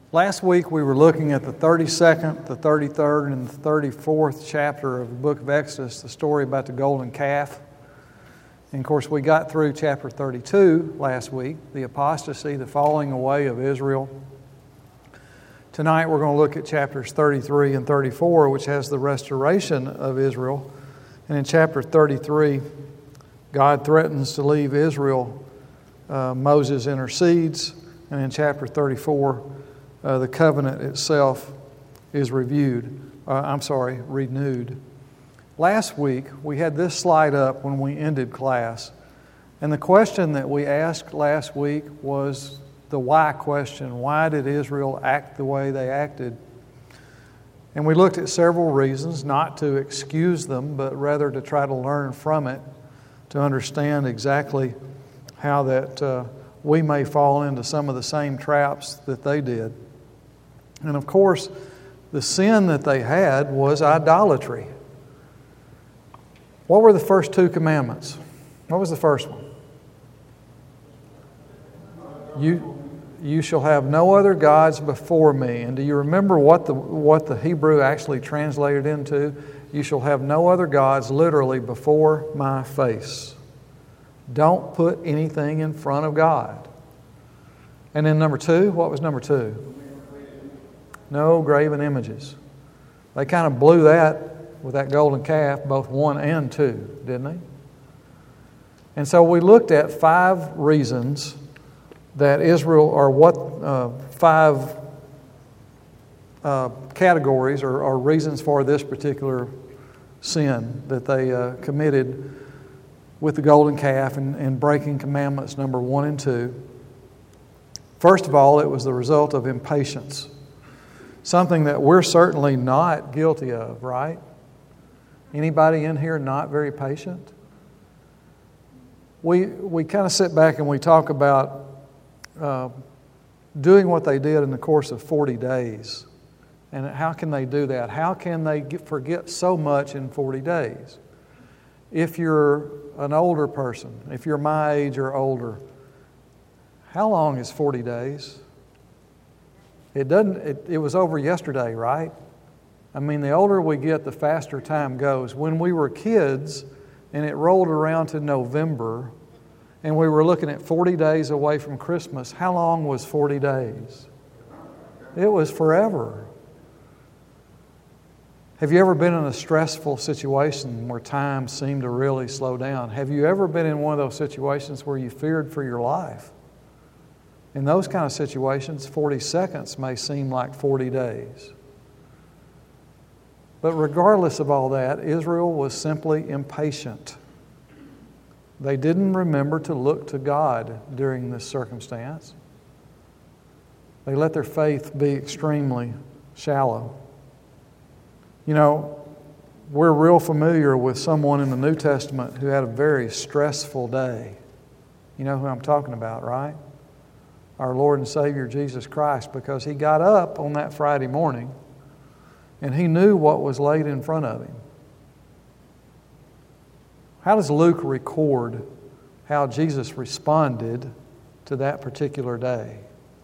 Last week we were looking at the 32nd, the 33rd, and the 34th chapter of the book of Exodus, the story about the golden calf. And of course we got through chapter 32 last week, the apostasy, the falling away of Israel. Tonight we're going to look at chapters 33 and 34, which has the restoration of Israel. And in chapter 33, God threatens to leave Israel. Moses intercedes. And in chapter 34, the covenant itself is renewed. Last week, we had this slide up when we ended class. And the question that we asked last week was the why question. Why did Israel act the way they acted? And we looked at several reasons, not to excuse them, but rather to try to learn from it, to understand exactly how that we may fall into some of the same traps that they did. And of course, the sin that they had was idolatry. What were the first two commandments? What was the first one? You shall have no other gods before me. And do you remember what the Hebrew actually translated into? You shall have no other gods, literally, before my face. Don't put anything in front of God. And then number two, what was number two? No graven images. They kind of blew that with that golden calf, both 1 and 2, didn't they? And so we looked at 5 reasons that Israel, or what 5 categories or reasons for this particular sin that they committed with the golden calf and breaking commandments number 1 and 2. First of all, it was the result of impatience. Something that we're certainly not guilty of, right? Anybody in here not very patient? We kind of sit back and we talk about doing what they did in the course of 40 days. And how can they do that? How can they forget so much in 40 days? If you're an older person, if you're my age or older, how long is 40 days? It was over yesterday, right? I mean, the older we get, the faster time goes. When we were kids and it rolled around to November and we were looking at 40 days away from Christmas, how long was 40 days? It was forever. Have you ever been in a stressful situation where time seemed to really slow down? Have you ever been in one of those situations where you feared for your life? In those kind of situations, 40 seconds may seem like 40 days. But regardless of all that, Israel was simply impatient. They didn't remember to look to God during this circumstance. They let their faith be extremely shallow. You know, we're real familiar with someone in the New Testament who had a very stressful day. You know who I'm talking about, right? Our Lord and Savior Jesus Christ, because He got up on that Friday morning and He knew what was laid in front of Him. How does Luke record how Jesus responded to that particular day?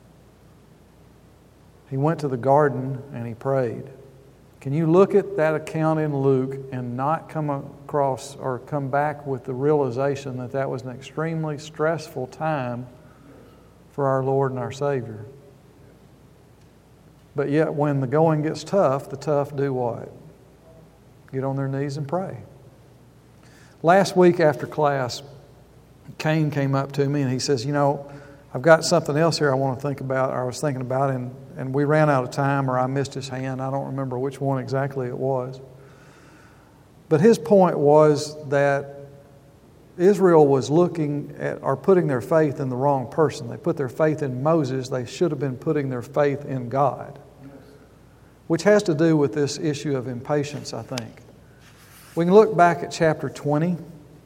He went to the garden and He prayed. Can you look at that account in Luke and not come across or come back with the realization that that was an extremely stressful time for our Lord and our Savior? But yet when the going gets tough, the tough do what? Get on their knees and pray. Last week after class, Cain came up to me and he says, I've got something else here I want to think about, or I was thinking about, and we ran out of time, or I missed his hand. I don't remember which one exactly it was. But his point was that Israel was looking at or putting their faith in the wrong person. They put their faith in Moses. They should have been putting their faith in God, which has to do with this issue of impatience, I think. We can look back at chapter 20.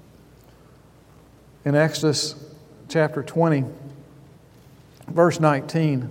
In Exodus chapter 20, verse 19.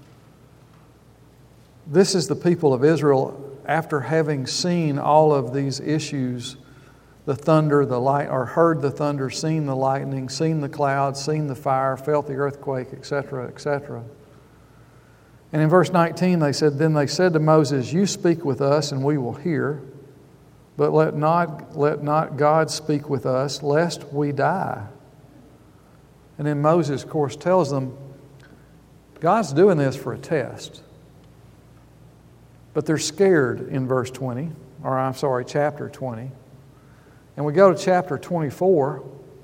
This is the people of Israel after having seen all of these issues, the thunder, the light, or heard the thunder, seen the lightning, seen the clouds, seen the fire, felt the earthquake, etc., etc. And in verse 19 they said, "Then they said to Moses, 'You speak with us and we will hear, but let not God speak with us, lest we die.'" And then Moses, of course, tells them, God's doing this for a test. But they're scared in verse 20, chapter 20. And we go to chapter 24,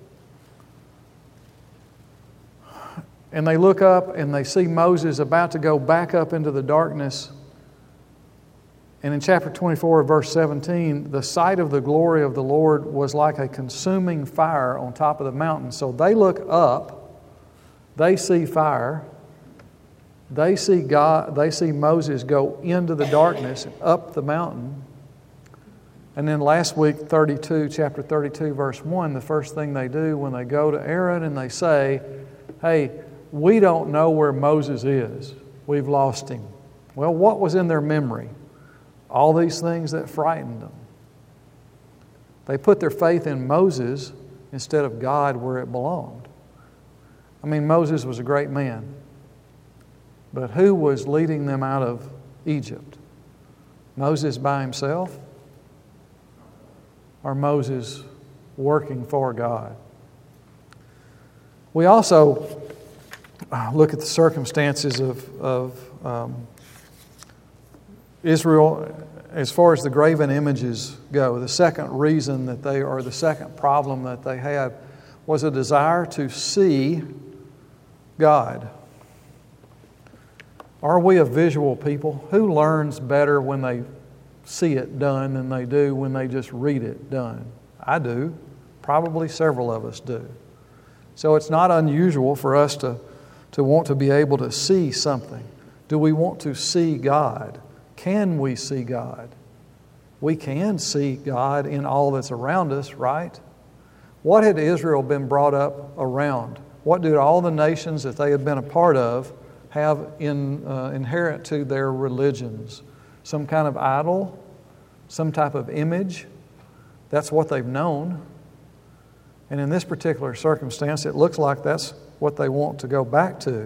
and they look up and they see Moses about to go back up into the darkness. And in chapter 24, verse 17, the sight of the glory of the Lord was like a consuming fire on top of the mountain. So they look up, they see fire, they see God, they see Moses go into the darkness and up the mountain. And then last week, chapter 32, verse 1, the first thing they do when they go to Aaron and they say, "Hey, we don't know where Moses is. We've lost him." Well, what was in their memory? All these things that frightened them. They put their faith in Moses instead of God where it belonged. I mean, Moses was a great man. But who was leading them out of Egypt? Moses by himself? Or Moses working for God? We also look at the circumstances of Israel as far as the graven images go. The second reason that the second problem that they had was a desire to see God. Are we a visual people? Who learns better when they see it done than they do when they just read it done? I do. Probably several of us do. So it's not unusual for us to want to be able to see something. Do we want to see God? Can we see God? We can see God in all that's around us, right? What had Israel been brought up around? What did all the nations that they had been a part of have inherent to their religions? Some kind of idol, some type of image. That's what they've known. And in this particular circumstance, it looks like that's what they want to go back to.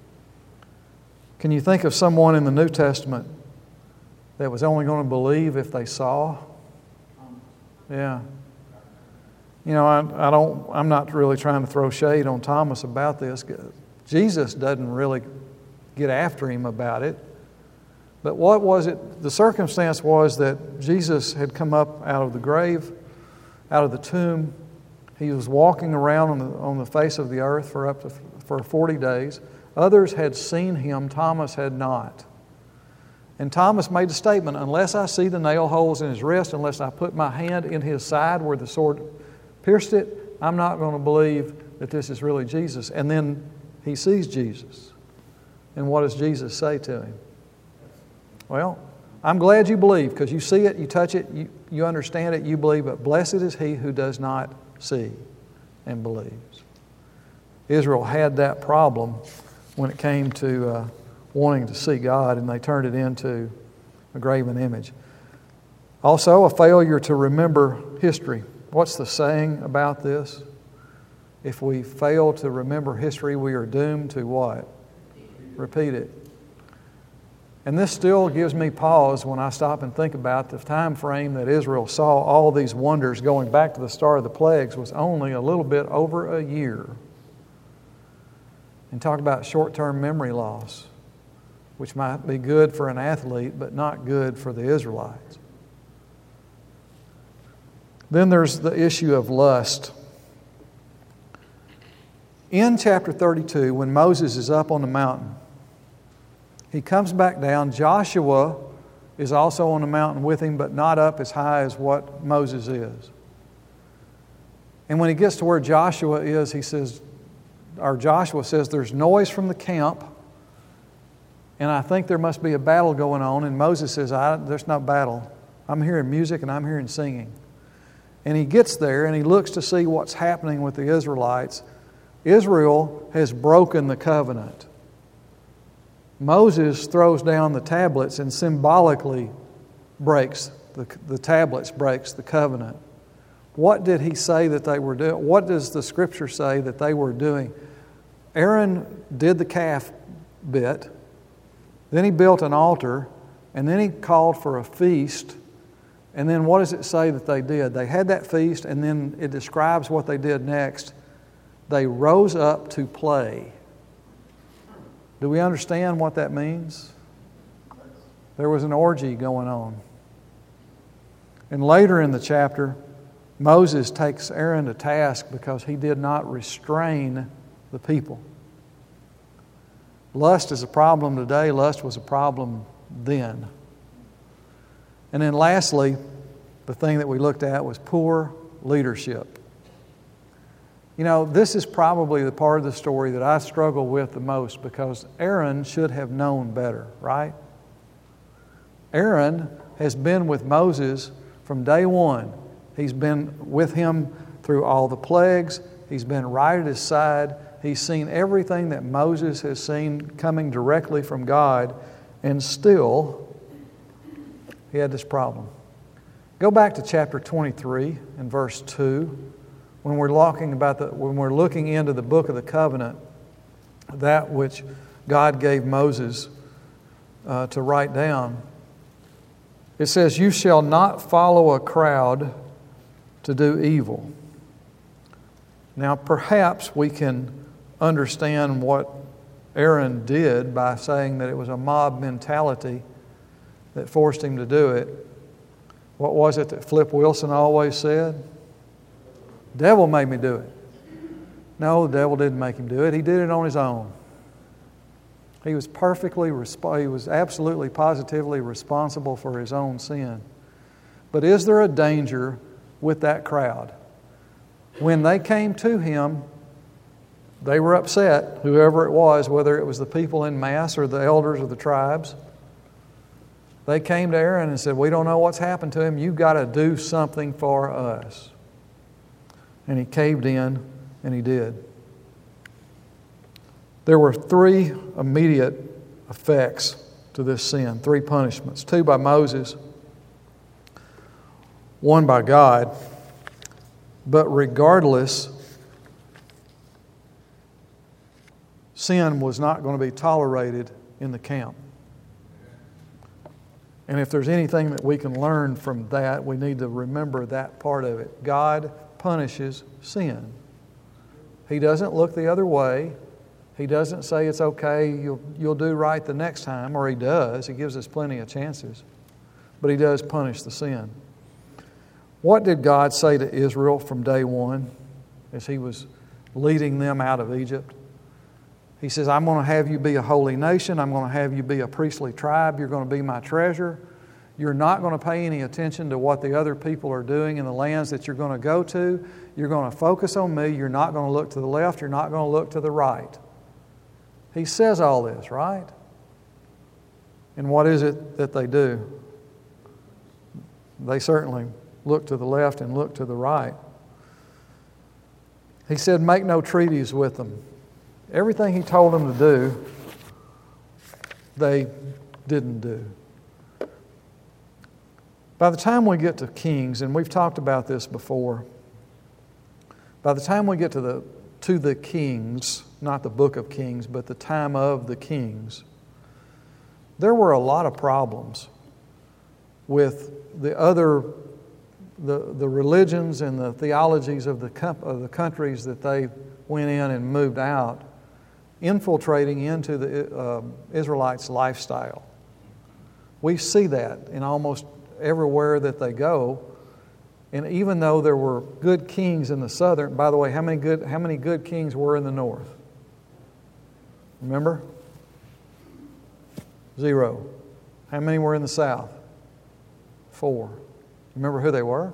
Can you think of someone in the New Testament that was only going to believe if they saw? Yeah. You know, I'm not really trying to throw shade on Thomas about this. Jesus doesn't really get after him about it. But what was it? The circumstance was that Jesus had come up out of the grave, out of the tomb. He was walking around on the face of the earth for 40 days. Others had seen him. Thomas had not. And Thomas made a statement, "Unless I see the nail holes in his wrist, unless I put my hand in his side where the sword pierced it, I'm not going to believe that this is really Jesus." And then he sees Jesus. And what does Jesus say to him? Well, I'm glad you believe, because you see it, you touch it, you understand it, you believe, but blessed is he who does not see and believes. Israel had that problem when it came to wanting to see God, and they turned it into a graven image. Also, a failure to remember history. What's the saying about this? If we fail to remember history, we are doomed to what? Repeat it. And this still gives me pause when I stop and think about the time frame that Israel saw all these wonders going back to the start of the plagues was only a little bit over a year. And talk about short-term memory loss, which might be good for an athlete, but not good for the Israelites. Then there's the issue of lust. In chapter 32, when Moses is up on the mountain, he comes back down. Joshua is also on the mountain with him, but not up as high as what Moses is. And when he gets to where Joshua is, Joshua says, "There's noise from the camp, and I think there must be a battle going on." And Moses says, "There's no battle. I'm hearing music and I'm hearing singing." And he gets there and he looks to see what's happening with the Israelites. Israel has broken the covenant. Moses throws down the tablets and symbolically breaks the tablets, breaks the covenant. What did he say that they were doing? What does the Scripture say that they were doing? Aaron did the calf bit, Then he built an altar, and then he called for a feast. And then what does it say that they did? They had that feast, and then it describes what they did next. They rose up to play. Do we understand what that means? There was an orgy going on. And later in the chapter, Moses takes Aaron to task because he did not restrain the people. Lust is a problem today. Lust was a problem then. And then lastly, the thing that we looked at was poor leadership. You know, this is probably the part of the story that I struggle with the most because Aaron should have known better, right? Aaron has been with Moses from day one. He's been with him through all the plagues. He's been right at his side. He's seen everything that Moses has seen coming directly from God, and still he had this problem. Go back to chapter 23 and verse 2. When we're looking into the book of the covenant, that which God gave Moses to write down, it says, "You shall not follow a crowd to do evil." Now, perhaps we can understand what Aaron did by saying that it was a mob mentality that forced him to do it. What was it that Flip Wilson always said? "Devil made me do it." No, the devil didn't make him do it. He did it on his own. He was he was absolutely, positively responsible for his own sin. But is there a danger with that crowd? When they came to him, they were upset, whoever it was, whether it was the people in mass or the elders of the tribes. They came to Aaron and said, "We don't know what's happened to him. You've got to do something for us." And he caved in, and he did. There were 3 immediate effects to this sin, 3 punishments, 2 by Moses, 1 by God. But regardless, sin was not going to be tolerated in the camp. And if there's anything that we can learn from that, we need to remember that part of it. God punishes sin. He doesn't look the other way. He doesn't say it's okay, you'll do right the next time, or He does. He gives us plenty of chances. But He does punish the sin. What did God say to Israel from day one as He was leading them out of Egypt? He says, "I'm going to have you be a holy nation. I'm going to have you be a priestly tribe. You're going to be my treasure. You're not going to pay any attention to what the other people are doing in the lands that you're going to go to. You're going to focus on me. You're not going to look to the left. You're not going to look to the right." He says all this, right? And what is it that they do? They certainly look to the left and look to the right. He said, "Make no treaties with them." Everything He told them to do, they didn't do. By the time we get to Kings, and we've talked about this before, by the time we get to the Kings, not the book of Kings, but the time of the Kings, there were a lot of problems with the religions and the theologies of the countries that they went in and moved out, infiltrating into the Israelites' lifestyle. We see that in almost everywhere that they go. And even though there were good kings in the southern, by the way, how many good kings were in the north? Remember? 0. How many were in the south? 4. Remember who they were?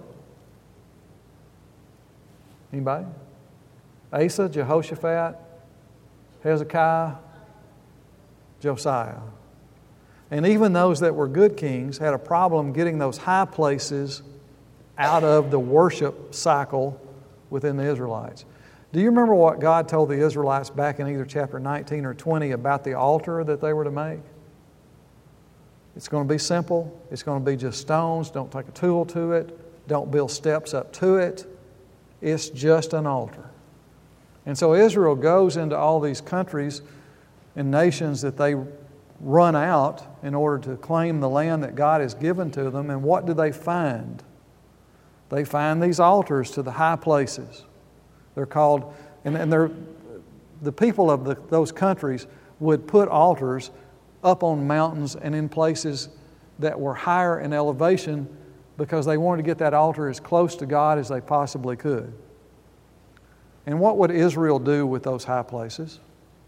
Anybody? Asa, Jehoshaphat, Hezekiah, Josiah. And even those that were good kings had a problem getting those high places out of the worship cycle within the Israelites. Do you remember what God told the Israelites back in either chapter 19 or 20 about the altar that they were to make? It's going to be simple. It's going to be just stones. Don't take a tool to it. Don't build steps up to it. It's just an altar. And so Israel goes into all these countries and nations that they run out in order to claim the land that God has given to them. And what do they find? They find these altars to the high places. They're called, and they're, the people of those countries would put altars up on mountains and in places that were higher in elevation because they wanted to get that altar as close to God as they possibly could. And what would Israel do with those high places?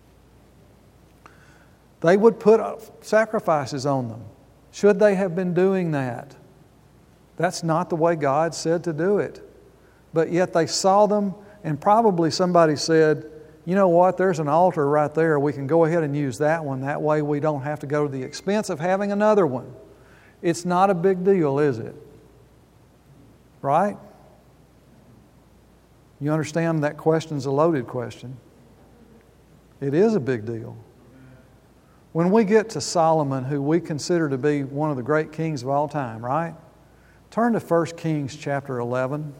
They would put sacrifices on them. Should they have been doing that? That's not the way God said to do it. But yet they saw them, and probably somebody said, you know what, there's an altar right there. We can go ahead and use that one. That way we don't have to go to the expense of having another one. It's not a big deal, is it? Right? You understand that question's a loaded question. It is a big deal. When we get to Solomon, who we consider to be one of the great kings of all time, right? Turn to 1 Kings chapter 11.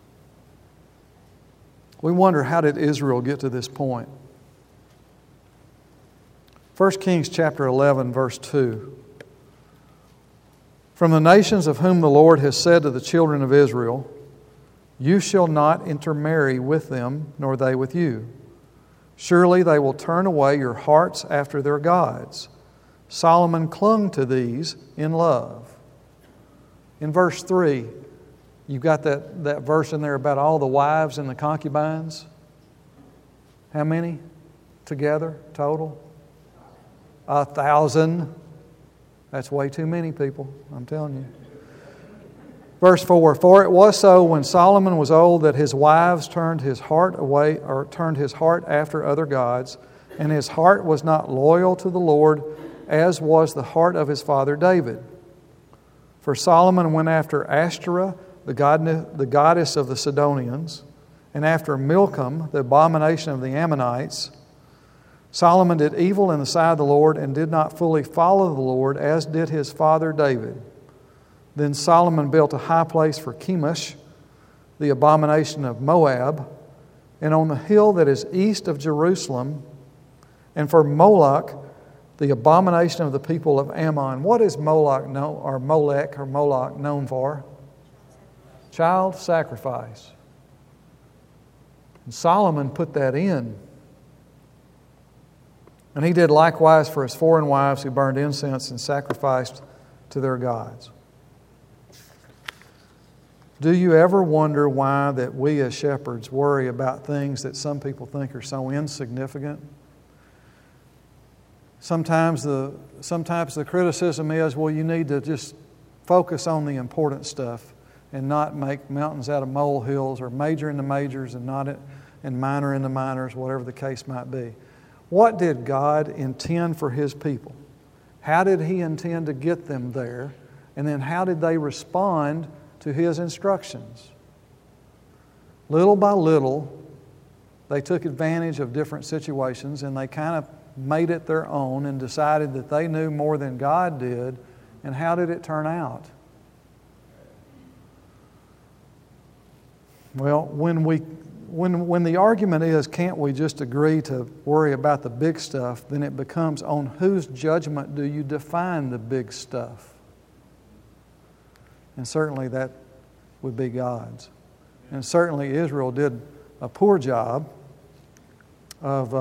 We wonder, how did Israel get to this point? 1 Kings chapter 11, verse 2. From the nations of whom the Lord has said to the children of Israel, you shall not intermarry with them, nor they with you. Surely they will turn away your hearts after their gods. Solomon clung to these in love. In verse 3, you've got that verse in there about all the wives and the concubines. How many together, total? 1,000. That's way too many people, I'm telling you. Verse 4, for it was so when Solomon was old that his wives turned his heart away, or turned his heart after other gods, and his heart was not loyal to the Lord, as was the heart of his father David. For Solomon went after Ashtoreth, the goddess of the Sidonians, and after Milcom, the abomination of the Ammonites. Solomon did evil in the sight of the Lord and did not fully follow the Lord, as did his father David. Then Solomon built a high place for Chemosh, the abomination of Moab, and on the hill that is east of Jerusalem, and for Moloch, the abomination of the people of Ammon. What is Molech known for? Child sacrifice. And Solomon put that in. And he did likewise for his foreign wives who burned incense and sacrificed to their gods. Do you ever wonder why that we as shepherds worry about things that some people think are so insignificant? Sometimes the criticism is, well, you need to just focus on the important stuff and not make mountains out of molehills, or major in the majors and minor in the minors, whatever the case might be. What did God intend for His people? How did He intend to get them there? And then how did they respond to His instructions? Little by little, they took advantage of different situations, and they kind of made it their own and decided that they knew more than God did. And how did it turn out? Well, when the argument is, can't we just agree to worry about the big stuff, then it becomes, on whose judgment do you define the big stuff? And certainly that would be God's. And certainly Israel did a poor job of...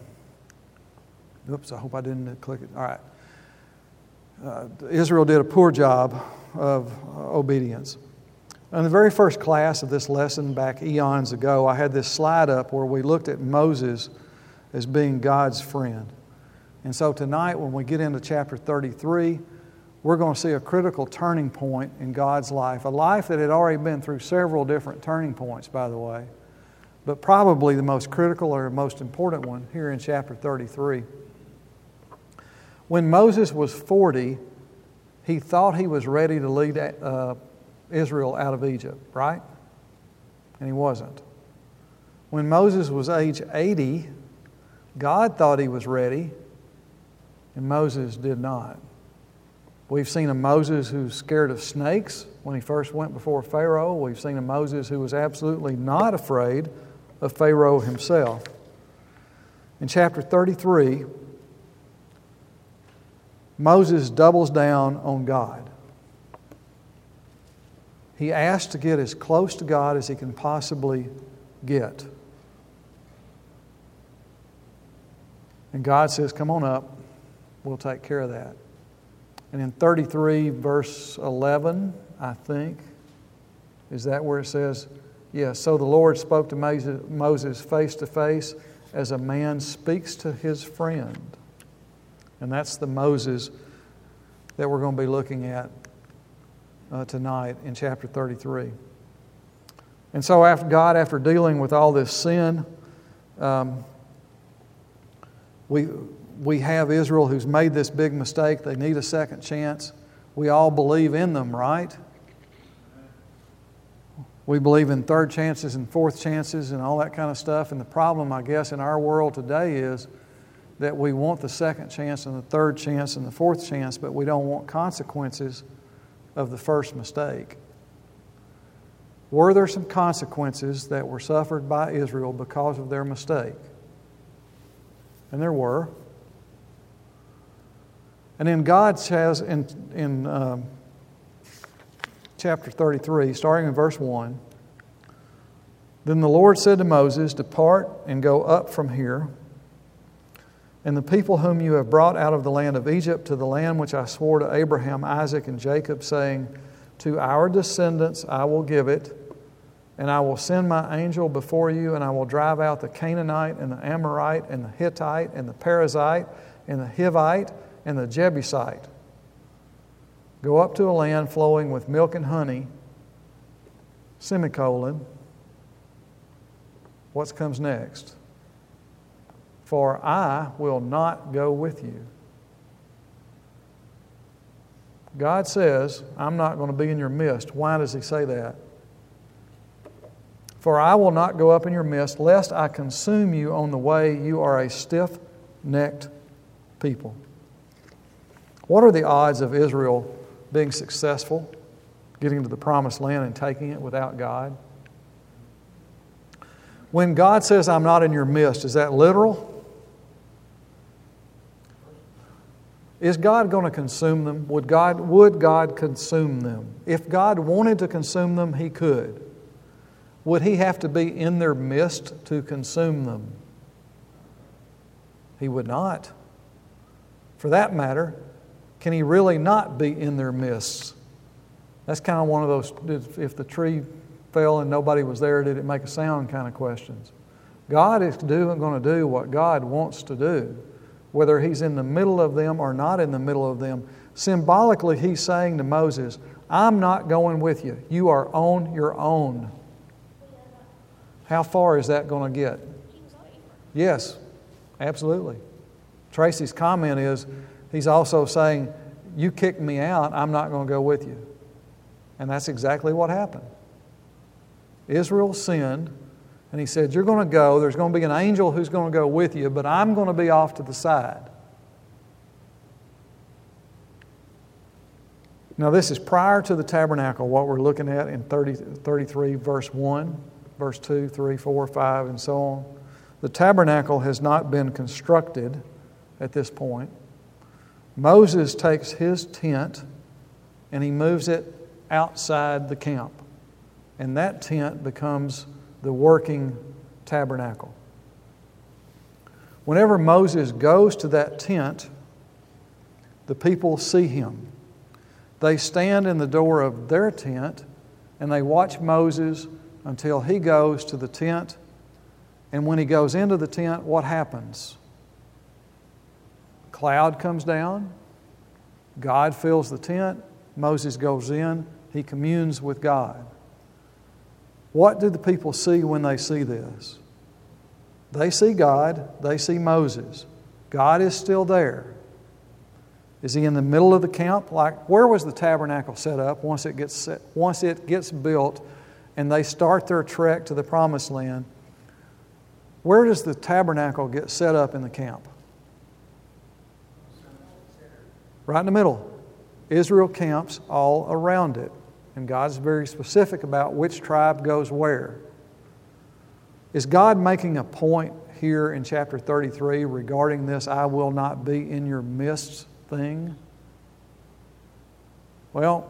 I hope I didn't click it. All right. Israel did a poor job of obedience. In the very first class of this lesson back eons ago, I had this slide up where we looked at Moses as being God's friend. And so tonight, when we get into chapter 33, we're going to see a critical turning point in God's life. A life that had already been through several different turning points, by the way. But probably the most critical or most important one here in chapter 33. When Moses was 40, he thought he was ready to lead Israel out of Egypt, right? And he wasn't. When Moses was age 80, God thought he was ready, and Moses did not. We've seen a Moses who's scared of snakes when he first went before Pharaoh. We've seen a Moses who was absolutely not afraid of Pharaoh himself. In chapter 33, Moses doubles down on God. He asks to get as close to God as he can possibly get. And God says, come on up, we'll take care of that. And in 33 verse 11, I think, is that where it says, yes, so the Lord spoke to Moses face to face as a man speaks to his friend. And that's the Moses that we're going to be looking at tonight in chapter 33. And so after dealing with all this sin, we have Israel who's made this big mistake. They need a second chance. We all believe in them, right? We believe in third chances and fourth chances and all that kind of stuff. And the problem, I guess, in our world today is that we want the second chance and the third chance and the fourth chance, but we don't want consequences of the first mistake. Were there some consequences that were suffered by Israel because of their mistake? And there were. And then God says in chapter 33, starting in verse 1, then the Lord said to Moses, depart and go up from here, and the people whom you have brought out of the land of Egypt to the land which I swore to Abraham, Isaac, and Jacob, saying, to our descendants I will give it, and I will send my angel before you, and I will drive out the Canaanite, and the Amorite, and the Hittite, and the Perizzite, and the Hivite, and the Jebusite. Go up to a land flowing with milk and honey, semicolon. What comes next? For I will not go with you. God says, I'm not going to be in your midst. Why does He say that? For I will not go up in your midst, lest I consume you on the way. You are a stiff-necked people. What are the odds of Israel being successful, getting to the promised land and taking it without God? When God says, I'm not in your midst, is that literal? Is God going to consume them? Would God consume them? If God wanted to consume them, He could. Would He have to be in their midst to consume them? He would not. For that matter, can He really not be in their midst? That's kind of one of those, if the tree fell and nobody was there, did it make a sound kind of questions. God is going to do what God wants to do, whether He's in the middle of them or not in the middle of them. Symbolically, He's saying to Moses, I'm not going with you. You are on your own. How far is that going to get? Yes, absolutely. Tracy's comment is, he's also saying, you kicked me out, I'm not going to go with you. And that's exactly what happened. Israel sinned, and He said, you're going to go, there's going to be an angel who's going to go with you, but I'm going to be off to the side. Now this is prior to the tabernacle, what we're looking at in 33 verse 1, verse 2, 3, 4, 5, and so on. The tabernacle has not been constructed at this point. Moses takes his tent and he moves it outside the camp. And that tent becomes the working tabernacle. Whenever Moses goes to that tent, the people see him. They stand in the door of their tent and they watch Moses until he goes to the tent. And when he goes into the tent, what happens? Cloud comes down. God fills the tent. Moses goes in. He communes with God. What do the people see when they see this? They see God. They see Moses. God is still there. Is He in the middle of the camp? Like, where was the tabernacle set up once it gets built and they start their trek to the promised land? Where does the tabernacle get set up in the camp? Right in the middle. Israel camps all around it. And God's very specific about which tribe goes where. Is God making a point here in chapter 33 regarding this I will not be in your midst thing? Well,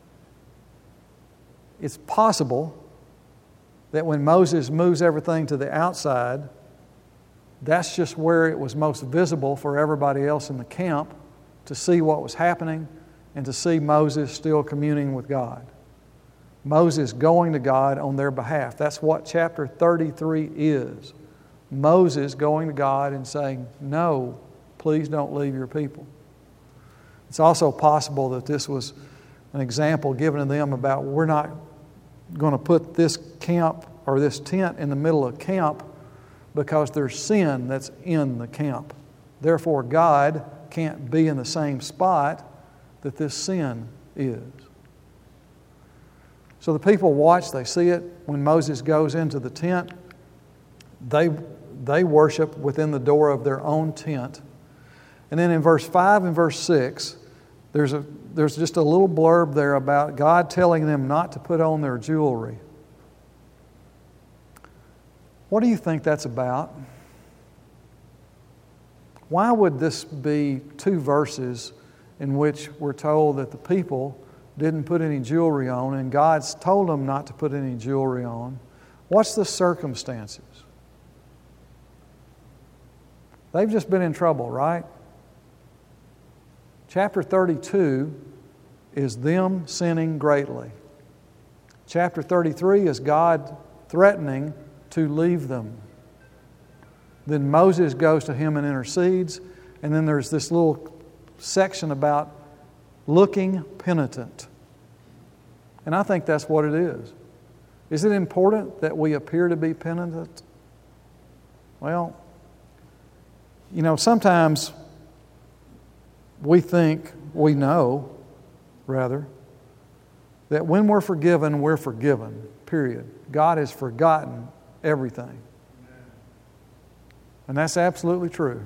it's possible that when Moses moves everything to the outside, that's just where it was most visible for everybody else in the camp to see what was happening and to see Moses still communing with God. Moses going to God on their behalf. That's what chapter 33 is. Moses going to God and saying, no, please don't leave your people. It's also possible that this was an example given to them about we're not going to put this camp or this tent in the middle of camp because there's sin that's in the camp. Therefore, God can't be in the same spot that this sin is. So the people watch, they see it. When Moses goes into the tent, they worship within the door of their own tent. And then in verse 5 and verse 6, there's just a little blurb there about God telling them not to put on their jewelry. What do you think that's about? Why would this be two verses in which we're told that the people didn't put any jewelry on and God's told them not to put any jewelry on? What's the circumstances? They've just been in trouble, right? Chapter 32 is them sinning greatly. Chapter 33 is God threatening to leave them. Then Moses goes to him and intercedes, and then there's this little section about looking penitent. And I think that's what it is. Is it important that we appear to be penitent? Well, you know, sometimes we think, we know, rather, that when we're forgiven, period. God has forgotten everything. And that's absolutely true.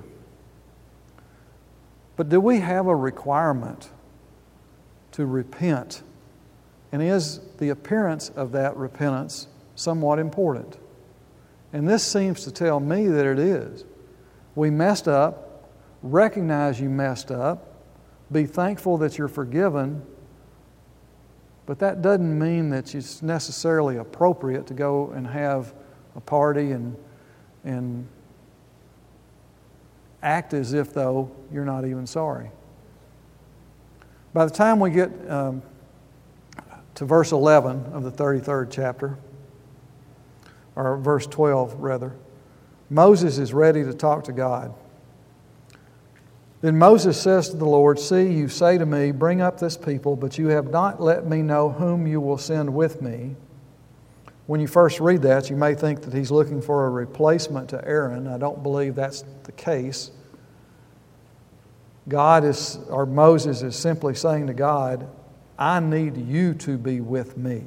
But do we have a requirement to repent? And is the appearance of that repentance somewhat important? And this seems to tell me that it is. We messed up, recognize you messed up, be thankful that you're forgiven, but that doesn't mean that it's necessarily appropriate to go and have a party and act as if though you're not even sorry. By the time we get to verse 11 of the 33rd chapter, or verse 12 rather, Moses is ready to talk to God. Then Moses says to the Lord, "See, you say to me, bring up this people, but you have not let me know whom you will send with me." When you first read that, you may think that he's looking for a replacement to Aaron. I don't believe that's the case. Moses is simply saying to God, I need you to be with me.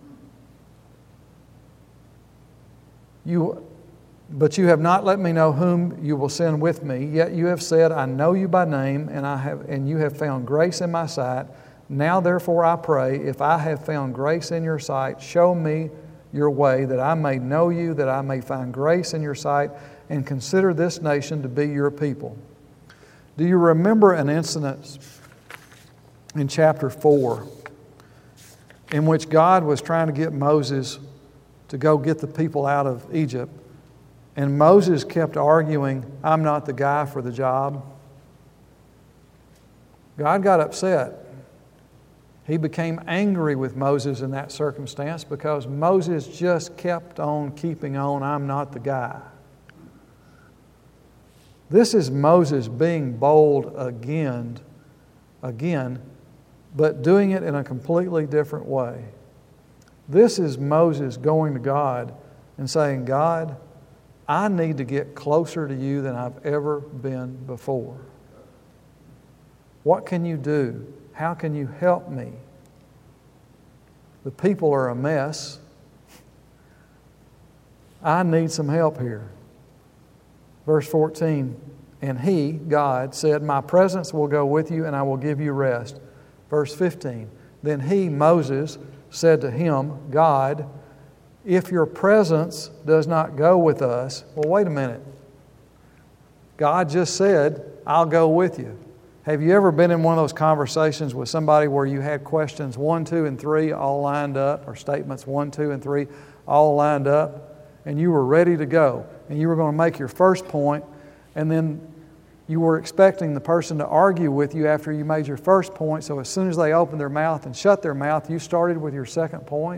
But you have not let me know whom you will send with me. Yet you have said, I know you by name, and you have found grace in my sight. Now therefore I pray, if I have found grace in your sight, show me your way, that I may know you, that I may find grace in your sight, and consider this nation to be your people. Do you remember an incident in chapter 4 in which God was trying to get Moses to go get the people out of Egypt, and Moses kept arguing, I'm not the guy for the job? God got upset. He became angry with Moses in that circumstance because Moses just kept on keeping on, I'm not the guy. This is Moses being bold again, but doing it in a completely different way. This is Moses going to God and saying, God, I need to get closer to you than I've ever been before. What can you do? How can you help me? The people are a mess. I need some help here. Verse 14, and he, God, said, my presence will go with you and I will give you rest. Verse 15, then he, Moses, said to him, God, if your presence does not go with us, well, wait a minute. God just said, I'll go with you. Have you ever been in one of those conversations with somebody where you had questions 1, 2, and 3 all lined up, or statements 1, 2, and 3 all lined up, and you were ready to go, and you were going to make your first point, and then you were expecting the person to argue with you after you made your first point, so as soon as they opened their mouth and shut their mouth, you started with your second point?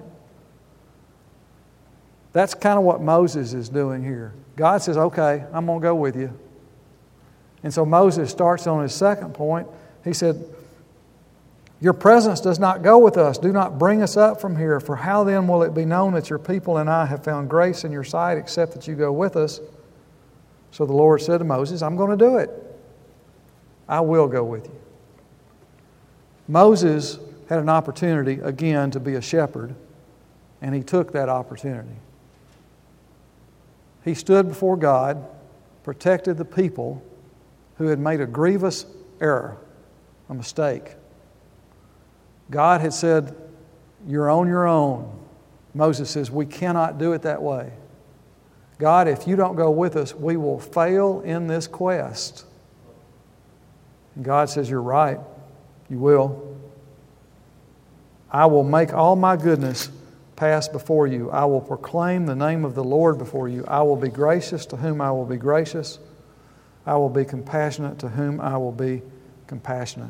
That's kind of what Moses is doing here. God says, okay, I'm going to go with you. And so Moses starts on his second point. He said, your presence does not go with us. Do not bring us up from here. For how then will it be known that your people and I have found grace in your sight, except that you go with us? So the Lord said to Moses, I'm going to do it. I will go with you. Moses had an opportunity, again, to be a shepherd, and he took that opportunity. He stood before God, protected the people who had made a grievous error, a mistake. God had said, you're on your own. Moses says, we cannot do it that way. God, if you don't go with us, we will fail in this quest. And God says, you're right. You will. I will make all my goodness pass before you. I will proclaim the name of the Lord before you. I will be gracious to whom I will be gracious. I will be compassionate to whom I will be compassionate.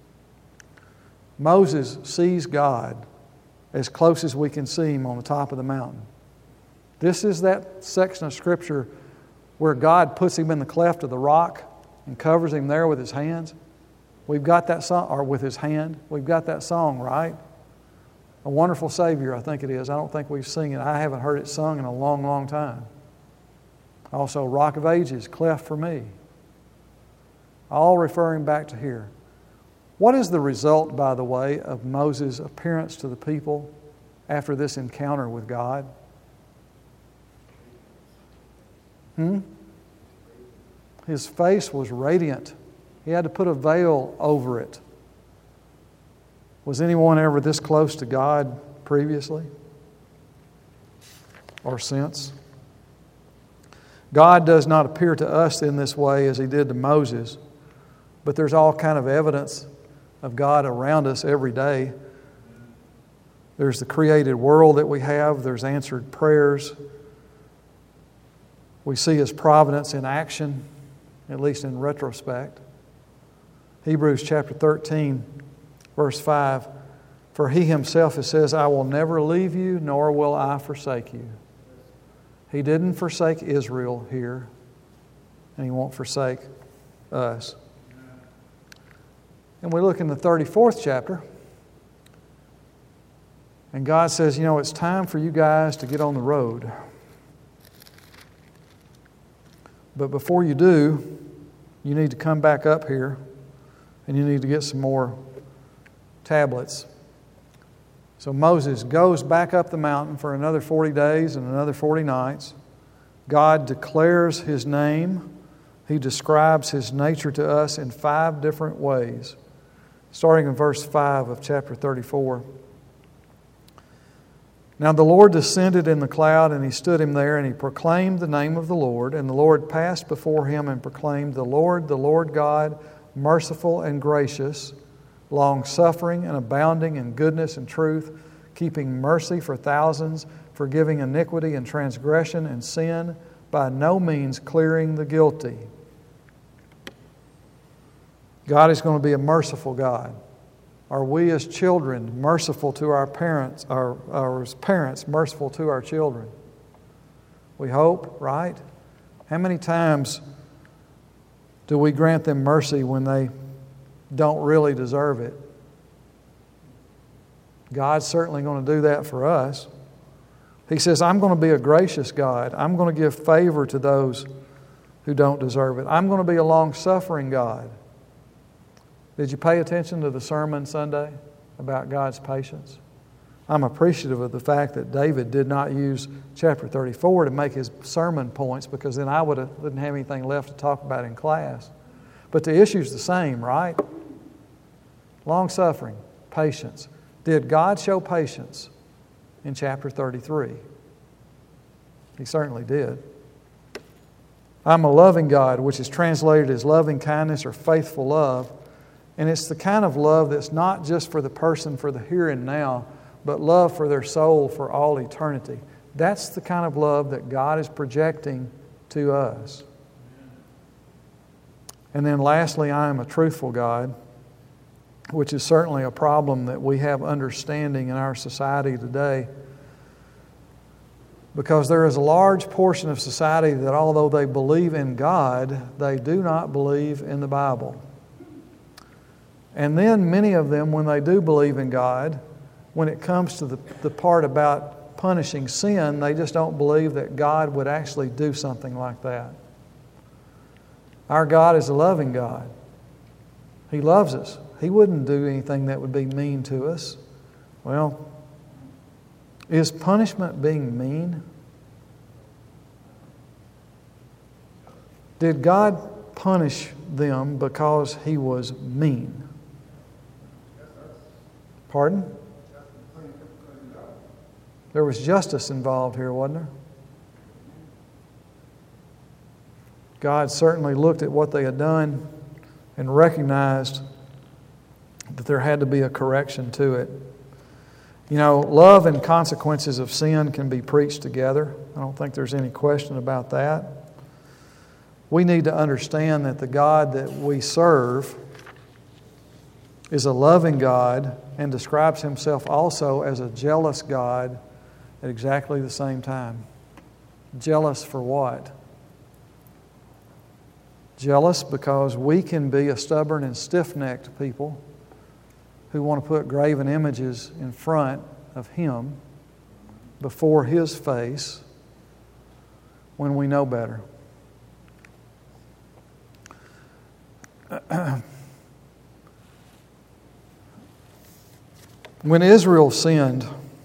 Moses sees God as close as we can see Him on the top of the mountain. This is that section of Scripture where God puts him in the cleft of the rock and covers him there with His hands. We've got that song, or with His hand. We've got that song, right? A Wonderful Savior, I think it is. I don't think we've sung it. I haven't heard it sung in a long, long time. Also, Rock of Ages, cleft for me. All referring back to here. What is the result, by the way, of Moses' appearance to the people after this encounter with God? His face was radiant. He had to put a veil over it. Was anyone ever this close to God previously or since? God does not appear to us in this way as He did to Moses, but there's all kind of evidence of God around us every day. There's the created world that we have. There's answered prayers. We see His providence in action, at least in retrospect. Hebrews chapter 13, verse 5, for He Himself, it says, I will never leave you, nor will I forsake you. He didn't forsake Israel here, and He won't forsake us. And we look in the 34th chapter, and God says, you know, it's time for you guys to get on the road. But before you do, you need to come back up here, and you need to get some more tablets. So Moses goes back up the mountain for another 40 days and another 40 nights. God declares His name. He describes His nature to us in 5 different ways. Starting in verse 5 of chapter 34. Now the Lord descended in the cloud, and He stood Him there, and He proclaimed the name of the Lord. And the Lord passed before Him and proclaimed, the Lord God, merciful and gracious, long-suffering and abounding in goodness and truth, keeping mercy for thousands, forgiving iniquity and transgression and sin, by no means clearing the guilty. God is going to be a merciful God. Are we as children merciful to our parents, or as parents merciful to our children? We hope, right? How many times do we grant them mercy when they don't really deserve it? God's certainly going to do that for us. He says, I'm going to be a gracious God. I'm going to give favor to those who don't deserve it. I'm going to be a long-suffering God. Did you pay attention to the sermon Sunday about God's patience? I'm appreciative of the fact that David did not use chapter 34 to make his sermon points, because then I wouldn't have anything left to talk about in class. But the issue's the same, right? Long-suffering, patience. Did God show patience in chapter 33? He certainly did. I'm a loving God, which is translated as loving kindness or faithful love. And it's the kind of love that's not just for the person for the here and now, but love for their soul for all eternity. That's the kind of love that God is projecting to us. And then lastly, I am a truthful God, which is certainly a problem that we have understanding in our society today. Because there is a large portion of society that although they believe in God, they do not believe in the Bible. And then many of them, when they do believe in God, when it comes to the part about punishing sin, they just don't believe that God would actually do something like that. Our God is a loving God. He loves us. He wouldn't do anything that would be mean to us. Well, is punishment being mean? Did God punish them because He was mean? Pardon? There was justice involved here, wasn't there? God certainly looked at what they had done and recognized that there had to be a correction to it. You know, love and consequences of sin can be preached together. I don't think there's any question about that. We need to understand that the God that we serve is a loving God and describes Himself also as a jealous God at exactly the same time. Jealous for what? Jealous because we can be a stubborn and stiff-necked people who want to put graven images in front of Him before His face when we know better. When Israel sinned,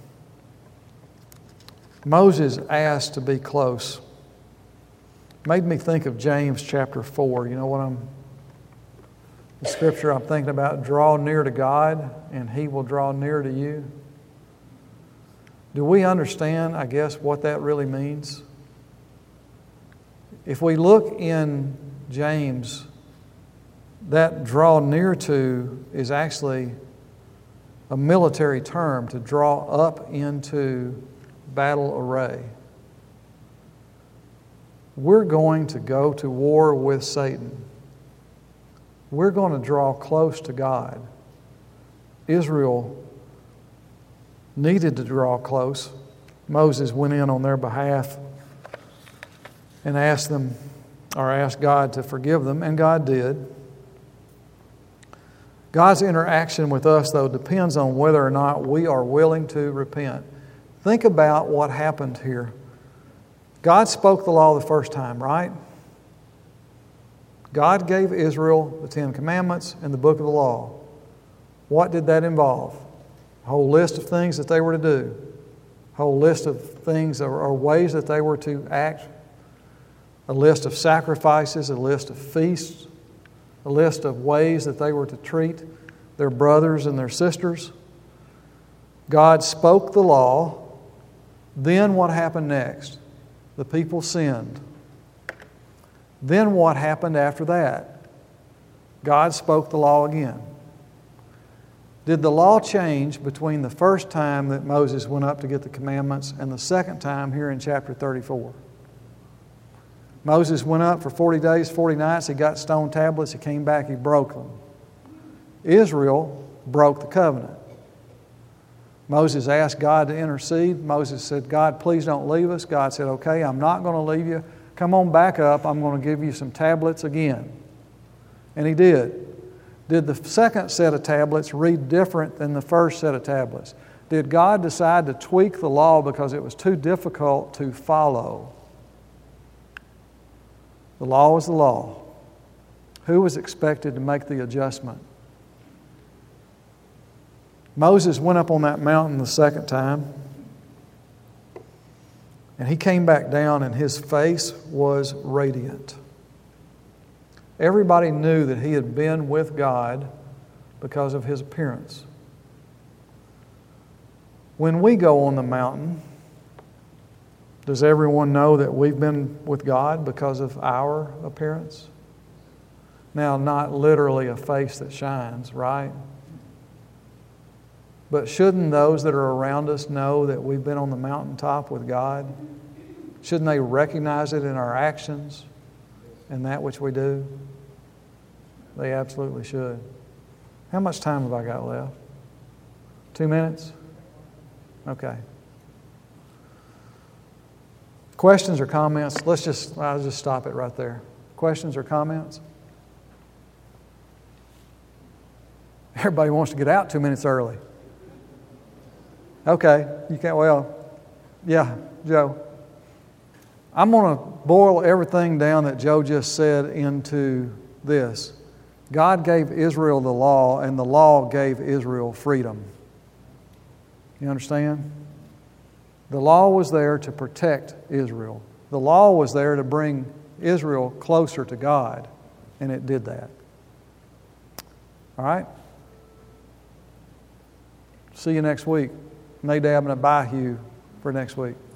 Moses asked to be close. Made me think of James chapter 4. You know what the scripture I'm thinking about? Draw near to God and He will draw near to you. Do we understand, I guess, what that really means? If we look in James, that draw near to is actually a military term to draw up into battle array. We're going to go to war with Satan. We're going to draw close to God. Israel needed to draw close. Moses went in on their behalf and asked God to forgive them, and God did. God's interaction with us, though, depends on whether or not we are willing to repent. Think about what happened here. God spoke the law the first time, right? God gave Israel the Ten Commandments and the book of the law. What did that involve? A whole list of things that they were to do. A whole list of things or ways that they were to act. A list of sacrifices, a list of feasts, a list of ways that they were to treat their brothers and their sisters. God spoke the law. Then what happened next? The people sinned. Then what happened after that? God spoke the law again. Did the law change between the first time that Moses went up to get the commandments and the second time here in chapter 34? Moses went up for 40 days, 40 nights. He got stone tablets. He came back. He broke them. Israel broke the covenant. Moses asked God to intercede. Moses said, God, please don't leave us. God said, okay, I'm not going to leave you. Come on back up. I'm going to give you some tablets again. And He did. Did the second set of tablets read different than the first set of tablets? Did God decide to tweak the law because it was too difficult to follow? The law was the law. Who was expected to make the adjustment? Moses went up on that mountain the second time, and he came back down, and his face was radiant. Everybody knew that he had been with God because of his appearance. When we go on the mountain, does everyone know that we've been with God because of our appearance? Now, not literally a face that shines, right? But shouldn't those that are around us know that we've been on the mountaintop with God? Shouldn't they recognize it in our actions and that which we do? They absolutely should. How much time have I got left? 2 minutes? Okay. Questions or comments? I'll just stop it right there. Questions or comments? Everybody wants to get out 2 minutes early. Okay, you can't, yeah, Joe. I'm going to boil everything down that Joe just said into this. God gave Israel the law, and the law gave Israel freedom. You understand? The law was there to protect Israel. The law was there to bring Israel closer to God, and it did that. All right? See you next week. Nadab and Abihu for next week.